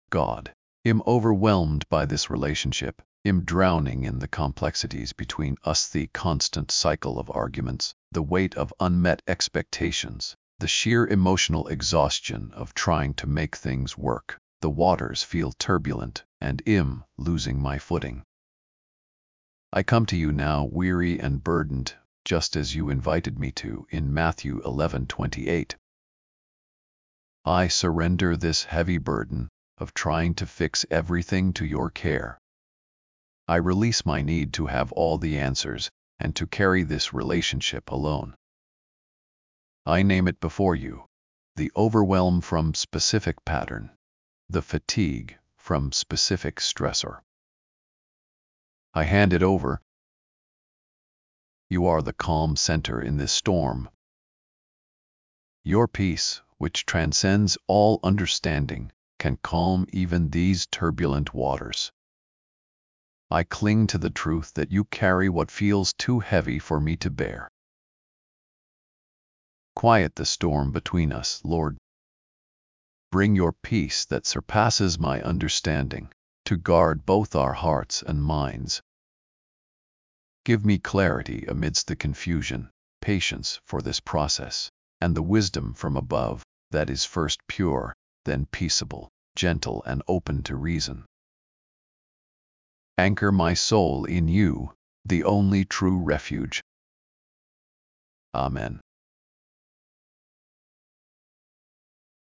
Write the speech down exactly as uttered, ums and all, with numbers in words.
God. Am overwhelmed by this relationship, am drowning in the complexities between us, the constant cycle of arguments, the weight of unmet expectations, the sheer emotional exhaustion of trying to make things work. The waters feel turbulent, and am losing my footing. I come to you now weary and burdened, just as you invited me to in Matthew eleven twenty-eight. I surrender this heavy burden of trying to fix everything to your care. I release my need to have all the answers and to carry this relationship alone. I name it before you, the overwhelm from specific pattern, the fatigue from specific stressor. I hand it over. You are the calm center in this storm. Your peace, which transcends all understanding, can calm even these turbulent waters. I cling to the truth that you carry what feels too heavy for me to bear. Quiet the storm between us, Lord. Bring your peace that surpasses my understanding to guard both our hearts and minds. Give me clarity amidst the confusion, patience for this process, and the wisdom from above that is first pure, then peaceable, gentle, and open to reason. Anchor my soul in you, the only true refuge. Amen.